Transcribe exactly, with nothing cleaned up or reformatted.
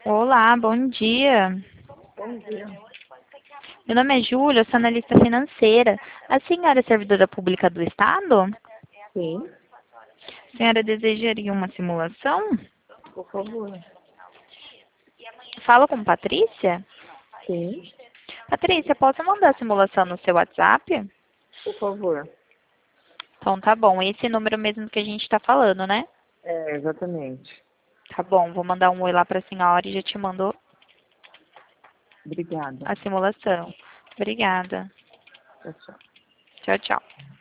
Olá, bom dia. Bom dia. Meu nome é Júlia, eu sou analista financeira. A senhora é servidora pública do Estado? Sim, A senhora desejaria uma simulação? por favor. Fala com Patrícia? Sim, Patrícia, posso mandar a simulação no seu WhatsApp? por favor. Então tá bom, esse número mesmo que a gente está falando, né? É, exatamente. Tá bom, vou mandar um oi lá para a senhora e já te mando Obrigada. a simulação. Obrigada. Tchau, tchau. Tchau, tchau.